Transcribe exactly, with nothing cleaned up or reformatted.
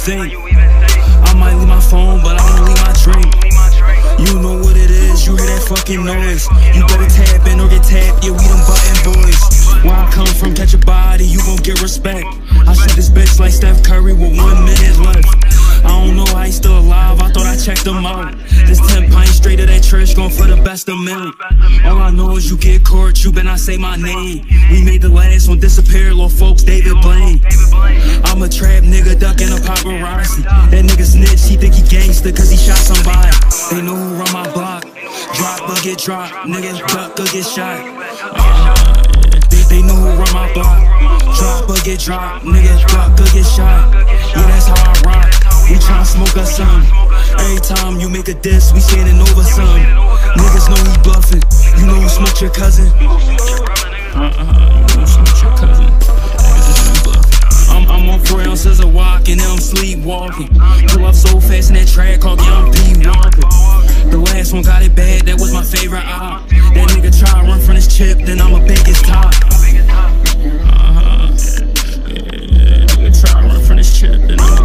think? I might leave my phone, but I won't leave my drink. You know what it is, you hear that fucking noise. You better tap in or get tapped, yeah, we them button boys. Where I come from, catch a body, you gon' get respect. I shot this bitch like Steph Curry with one minute left. I don't know how he still alive, I thought I checked him out. This ten pints straight to that trash, going for the best of men. All I know is you get caught, you better not say my name. We made the last one disappear, little folks, David Blaine. I'm a trap nigga ducking a paparazzi. That nigga snitch, he think he gangster cause he shot somebody. They know who run my block. Drop or get dropped, nigga duck or get shot. uh, they, they know who run my block. Drop or get dropped, nigga duck or get shot. Yeah, that's how I rock. We tryna smoke us some. Every time you make a diss, we standing over some. Niggas know he bluffing. You know who smoked your cousin. Uh-uh, you know who smoked your cousin. I'm, I'm on four ounces of walk and I'm sleepwalking. Pull up so fast in that track, called Young P. Walker. The last one got it bad, that was my favorite op. That nigga try to run from his chip, then I'ma bake his top. Uh-huh. Yeah, yeah, nigga try to run from his chip, then I'ma